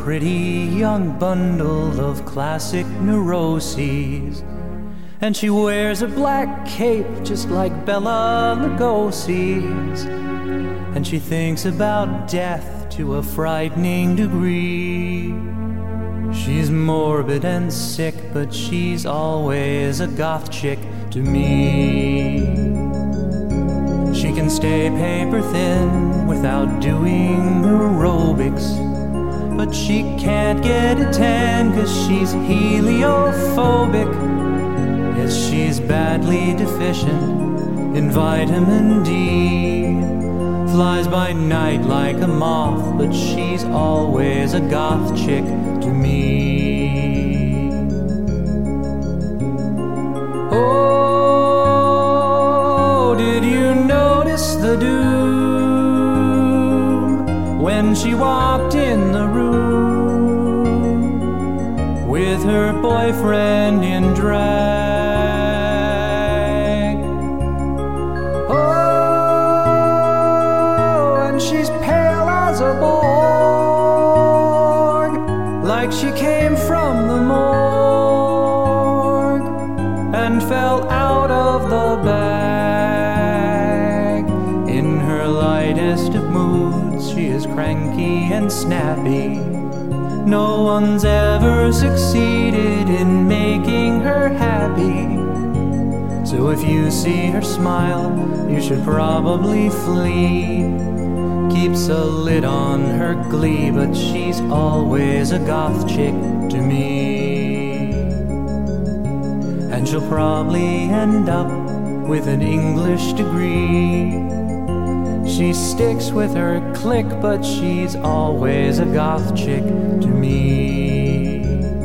pretty young bundle of classic neuroses. And she wears a black cape just like Bela Lugosi's. And she thinks about death to a frightening degree. She's morbid and sick, but she's always a goth chick to me. She can stay paper thin without doing aerobics, but she can't get a tan 'cause she's heliophobic. Yes, she's badly deficient in vitamin D. Flies by night like a moth, but she's always a goth chick to me. Oh, did you notice the doom when she walked in the room with her boyfriend in drag? She's pale as a Borg, like she came from the morgue and fell out of the bag. In her lightest of moods, she is cranky and snappy. No one's ever succeeded in making her happy. So if you see her smile, you should probably flee. Keeps a lid on her glee, but she's always a goth chick to me. And she'll probably end up with an English degree. She sticks with her clique, but she's always a goth chick to me.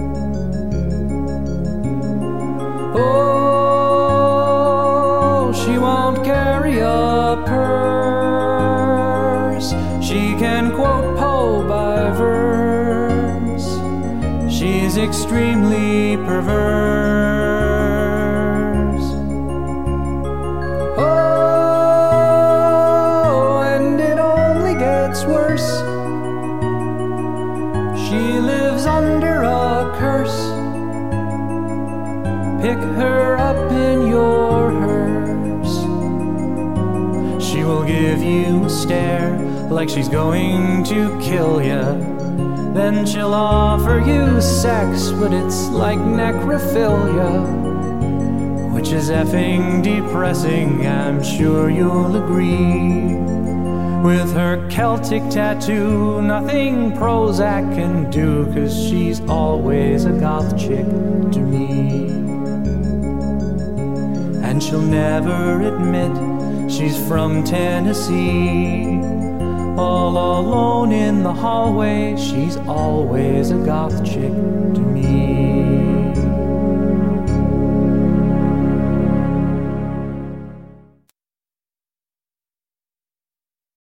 Oh, she won't carry a purse. She can quote Poe by verse. She's extremely perverse. Oh, and it only gets worse. She lives under a curse. Pick her up in your hearse. She will give you a stare like she's going to kill ya. Then she'll offer you sex, but it's like necrophilia, which is effing depressing, I'm sure you'll agree. With her Celtic tattoo, nothing Prozac can do, 'cause she's always a goth chick to me. And she'll never admit she's from Tennessee. All alone in the hallway, she's always a goth chick to